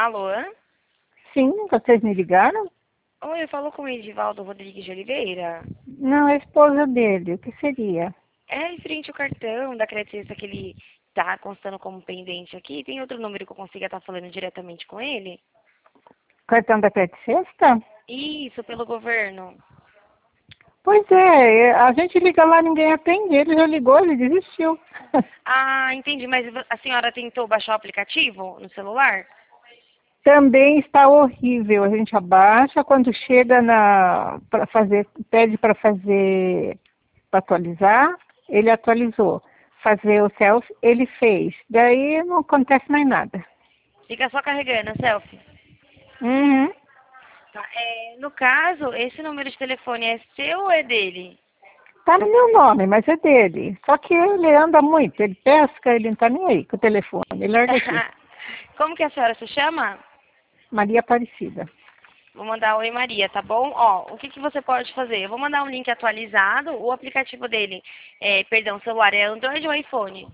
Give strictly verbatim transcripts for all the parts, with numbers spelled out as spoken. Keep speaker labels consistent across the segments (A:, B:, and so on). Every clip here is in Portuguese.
A: Alô?
B: Sim, vocês me ligaram?
A: Oi, eu falo com o Edivaldo Rodrigues de Oliveira.
B: Não, é a esposa dele. O que seria?
A: É em frente ao cartão da Credicência que ele tá constando como pendente aqui. Tem outro número que eu consiga estar falando diretamente com ele?
B: Cartão da Pet Sexta?
A: Isso, pelo governo.
B: Pois é, a gente liga lá, ninguém atende. Ele já ligou, ele desistiu.
A: Ah, entendi. Mas a senhora tentou baixar o aplicativo no celular?
B: Também está horrível. A gente abaixa, quando chega na para fazer, pede para fazer, para atualizar, ele atualizou. Fazer o selfie, ele fez. Daí não acontece mais nada.
A: Fica só carregando a selfie.
B: Uhum.
A: Tá, é, no caso, esse número de telefone é seu ou é dele?
B: Tá no meu nome, mas é dele. Só que ele anda muito, ele pesca, ele não tá nem aí com o telefone. Ele larga aqui.
A: Como que a senhora se chama?
B: Maria Aparecida.
A: Vou mandar Oi Maria, tá bom? Ó, o que, que você pode fazer? Eu vou mandar um link atualizado. O aplicativo dele, é, perdão, celular é Android ou iPhone?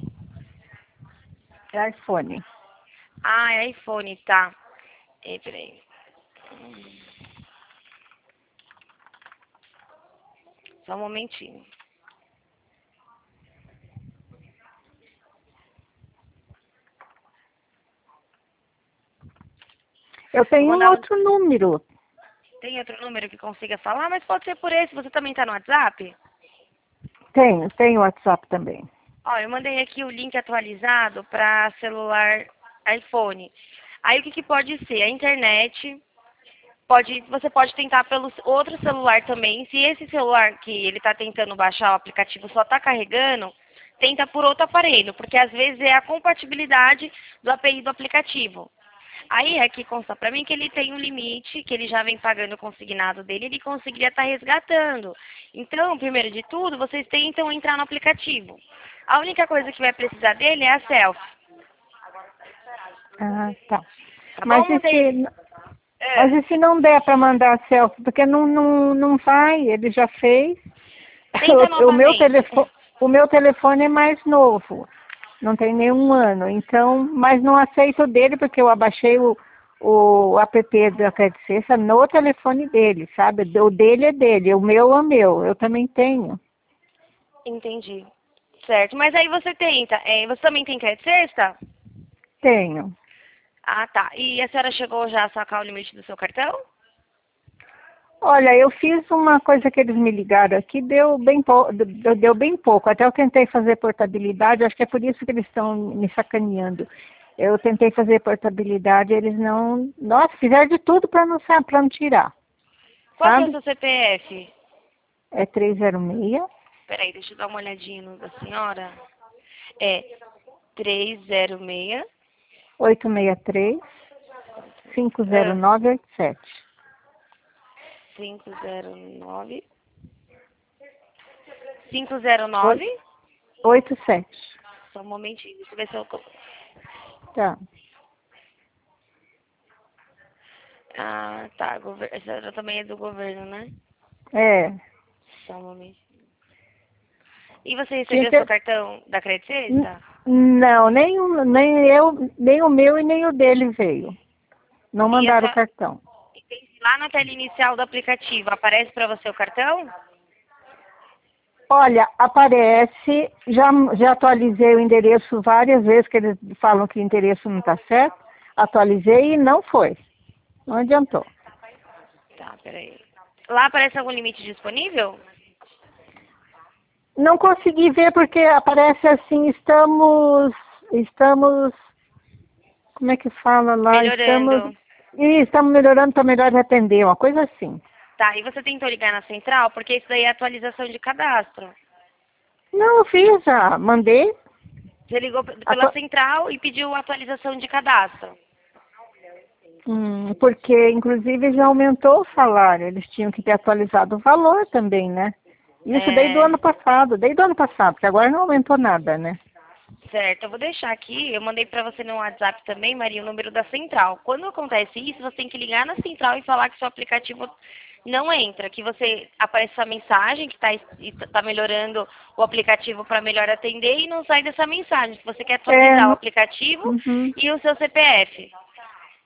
B: É iPhone.
A: Ah, é iPhone, tá. É, peraí. Só um momentinho.
B: Eu
A: Vou
B: tenho um
A: mandar um...
B: outro número.
A: Tem outro número que consiga falar, mas pode ser por esse. Você também tá no WhatsApp?
B: Tenho, tenho WhatsApp também.
A: Ó, eu mandei aqui o link atualizado para celular iPhone. Aí o que, que pode ser? A internet, pode, você pode tentar pelo outro celular também. Se esse celular que ele está tentando baixar o aplicativo só está carregando, tenta por outro aparelho, porque às vezes é a compatibilidade do A P I do aplicativo. Aí aqui consta para mim que ele tem um limite, que ele já vem pagando o consignado dele, ele conseguiria estar resgatando. Então, primeiro de tudo, vocês tentam entrar no aplicativo. A única coisa que vai precisar dele é a selfie.
B: Ah, tá.
A: Tá
B: Mas
A: bom?
B: e
A: Mandei.
B: se,
A: É.
B: mas e se não der para mandar selfie? Porque não, não, não vai, ele já fez.
A: Tenta
B: O, o meu
A: novamente.
B: telefone, o meu telefone é mais novo. Não tem nenhum ano. Então, mas não aceito o dele porque eu abaixei o, o app da Credicência no telefone dele, sabe? O dele é dele, o meu é meu. Eu também tenho.
A: Entendi. Certo. Mas aí você tenta. É, você também tem crédito sexta?
B: Tenho.
A: Ah, tá. E a senhora chegou já a sacar o limite do seu cartão?
B: Olha, eu fiz uma coisa que eles me ligaram aqui, deu bem, pou- deu deu bem pouco. Até eu tentei fazer portabilidade, acho que é por isso que eles estão me sacaneando. Eu tentei fazer portabilidade, eles não. Nossa, fizeram de tudo para não, sa- pra não tirar,
A: Qual que é o
B: sabe?
A: seu C P F?
B: É trezentos e seis,
A: Peraí, deixa eu dar uma olhadinha no da senhora. É três zero seis.
B: oito seis três, cinco zero
A: Ah,
B: nove oito sete.
A: cinco zero nove. cinco zero nove.
B: oito sete.
A: Só um momentinho, deixa eu ver se eu...
B: Tá.
A: Ah, tá. Gover... Essa também é do governo, né?
B: É.
A: Só um momentinho. E você
B: Tinha
A: recebeu seu
B: que...
A: cartão da Credit
B: N-
A: Sexta?
B: Não, nem, o- nem eu, nem o meu e nem o dele veio. Não
A: E
B: mandaram o
A: essa...
B: cartão.
A: lá na tela inicial do aplicativo, aparece para você o cartão?
B: Olha, aparece, já, já atualizei o endereço várias vezes, que eles falam que o endereço não está certo. Atualizei e não foi. Não adiantou.
A: Tá, peraí. Lá aparece algum limite disponível?
B: Não consegui ver porque aparece assim, estamos, estamos, como é que fala lá? Estamos,
A: Melhorando.
B: e estamos melhorando para melhor atender, uma coisa assim.
A: Tá, e você tentou ligar na central? Porque isso daí é atualização de cadastro.
B: Não, eu fiz já, mandei.
A: Você ligou p- pela
B: Atua-
A: central e pediu atualização de cadastro.
B: Hum, porque inclusive já aumentou o salário, eles tinham que ter atualizado o valor também, né? Isso desde o
A: É,
B: ano passado, desde o ano passado, porque agora não aumentou nada, né?
A: certo, eu vou deixar aqui, eu mandei para você no WhatsApp também, Maria, o número da central. Quando acontece isso, você tem que ligar na central e falar que seu aplicativo não entra, que você aparece essa mensagem que está tá melhorando o aplicativo para melhor atender e não sai dessa mensagem, que você quer
B: É,
A: atualizar o
B: no-
A: aplicativo
B: uhum.
A: e o seu C P F.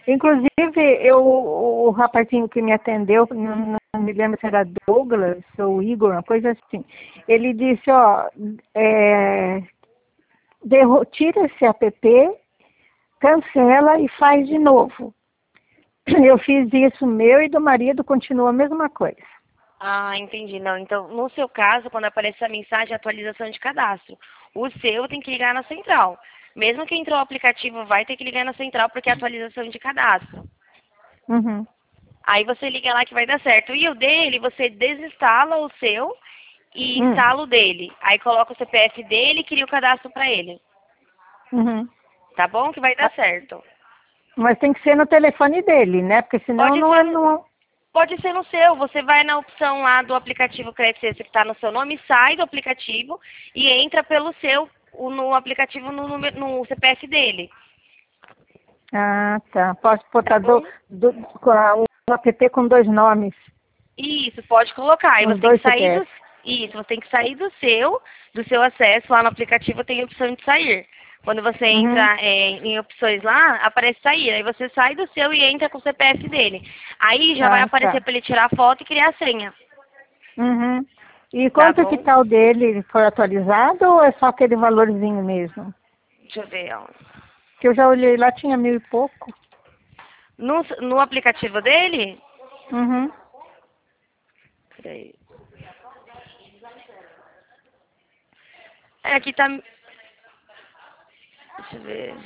B: Inclusive, eu, o, o rapazinho que me atendeu, não, não me lembro se era Douglas ou Igor, uma coisa assim. Ele disse, ó, é, derro- tira esse app, cancela e faz de novo. Eu fiz isso meu e do marido, continua a mesma coisa.
A: Ah, entendi. Não, então, no seu caso, quando aparecer a mensagem, atualização de cadastro, o seu tem que ligar na central. Mesmo que entrou o aplicativo, vai ter que ligar na central porque é atualização de cadastro.
B: Uhum,
A: Aí você liga lá que vai dar certo. E o dele, você desinstala o seu e
B: hum,
A: instala o dele. Aí coloca o C P F dele e cria o cadastro para ele.
B: uhum.
A: Tá bom? Que vai dar
B: Ah,
A: certo.
B: mas tem que ser no telefone dele, né? Porque senão
A: Pode
B: não
A: ser
B: é
A: no,
B: no...
A: pode ser no seu. Você vai na opção lá do aplicativo Crédito Extra que está no seu nome, sai do aplicativo e entra pelo seu, o- no aplicativo no, número- no C P F dele.
B: Ah, tá. Posso
A: Tá
B: botar do,
A: bom?
B: do, com a- um app com dois nomes,
A: Isso, pode colocar. Aí
B: os
A: você tem que
B: dois
A: sair
B: C P F.
A: do. Isso, você tem que sair do seu, do seu acesso lá no aplicativo tem a opção de sair. Quando você
B: Uhum.
A: entra é, em opções lá, aparece sair. Aí você sai do seu e entra com o C P F dele. Aí já vai
B: Ah,
A: aparecer
B: tá.
A: para ele tirar a foto e criar a senha.
B: Uhum. E
A: Tá
B: quanto que
A: bom?
B: tá o dele? Foi atualizado ou é só aquele valorzinho mesmo?
A: Deixa eu ver, ó.
B: Que eu já olhei lá, tinha mil e pouco.
A: No, no aplicativo dele,
B: Uhum.
A: peraí. É, aqui tá. Deixa eu ver.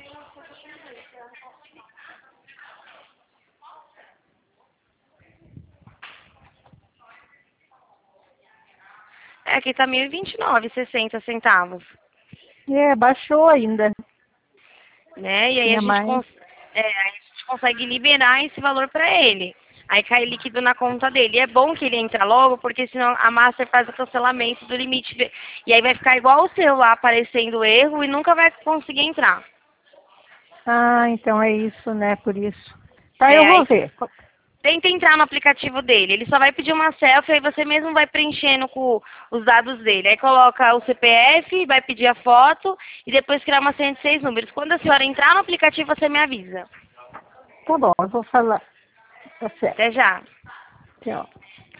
A: É, aqui tá mil e vinte e nove e sessenta centavos.
B: É, baixou ainda.
A: Né? E aí a
B: Tinha
A: gente,
B: mais.
A: cons é, aí a gente consegue liberar esse valor para ele. Aí cai líquido na conta dele. E é bom que ele entre logo, porque senão a Master faz o cancelamento do limite. de- E aí vai ficar igual o seu lá, aparecendo erro e nunca vai conseguir entrar.
B: Ah, então é isso, né? Por isso. Tá, eu
A: É,
B: vou
A: aí
B: ver.
A: tenta entrar no aplicativo dele. Ele só vai pedir uma selfie, aí você mesmo vai preenchendo com os dados dele. Aí coloca o C P F, vai pedir a foto e depois criar uma senha de seis números. Quando a senhora entrar no aplicativo, você me avisa.
B: Tá bom, eu vou falar. Tá certo.
A: Até já.
B: Tchau.